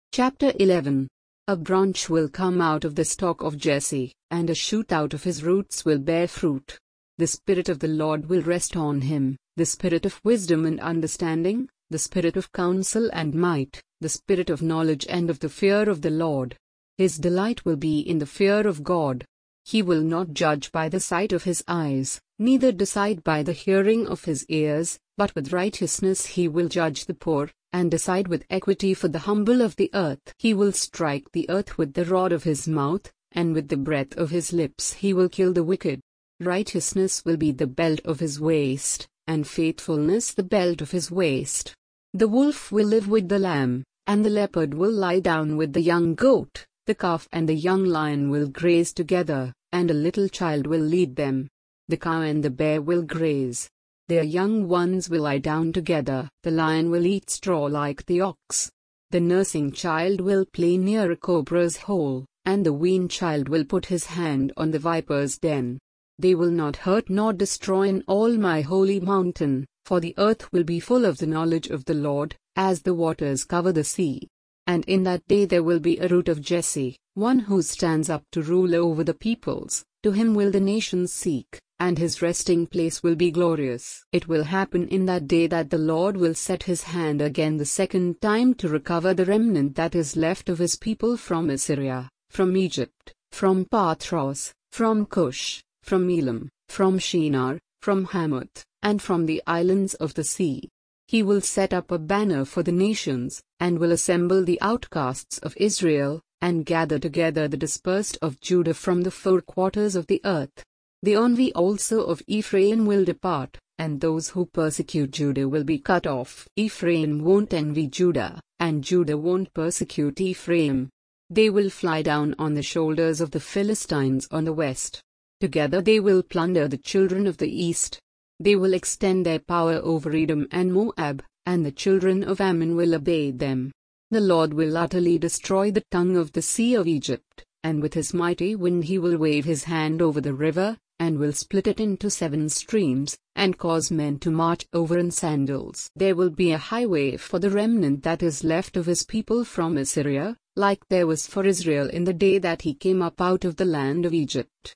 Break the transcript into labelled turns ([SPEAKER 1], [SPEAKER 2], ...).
[SPEAKER 1] Chapter 11. A branch will come out of the stock of Jesse, and a shoot out of his roots will bear fruit. The Spirit of the Lord will rest on him, the Spirit of wisdom and understanding, the Spirit of counsel and might, the Spirit of knowledge and of the fear of the Lord. His delight will be in the fear of God. He will not judge by the sight of his eyes, neither decide by the hearing of his ears, but with righteousness he will judge the poor, and decide with equity for the humble of the earth. He will strike the earth with the rod of his mouth, and with the breath of his lips he will kill the wicked. Righteousness will be the belt of his waist, and faithfulness the belt of his waist. The wolf will live with the lamb, and the leopard will lie down with the young goat. The calf and the young lion will graze together, and a little child will lead them. The cow and the bear will graze. Their young ones will lie down together. The lion will eat straw like the ox. The nursing child will play near a cobra's hole, and the weaned child will put his hand on the viper's den. They will not hurt nor destroy in all my holy mountain, for the earth will be full of the knowledge of the Lord, as the waters cover the sea. And in that day there will be a root of Jesse, one who stands up to rule over the peoples. To him will the nations seek, and his resting place will be glorious. It will happen in that day that the Lord will set his hand again the second time to recover the remnant that is left of his people from Assyria, from Egypt, from Pathros, from Cush, from Elam, from Shinar, from Hamath, and from the islands of the sea. He will set up a banner for the nations, and will assemble the outcasts of Israel, and gather together the dispersed of Judah from the four quarters of the earth. The envy also of Ephraim will depart, and those who persecute Judah will be cut off. Ephraim won't envy Judah, and Judah won't persecute Ephraim. They will fly down on the shoulders of the Philistines on the west. Together they will plunder the children of the east. They will extend their power over Edom and Moab, and the children of Ammon will obey them. The Lord will utterly destroy the tongue of the sea of Egypt, and with his mighty wind he will wave his hand over the river, and will split it into 7 streams, and cause men to march over in sandals. There will be a highway for the remnant that is left of his people from Assyria, like there was for Israel in the day that he came up out of the land of Egypt.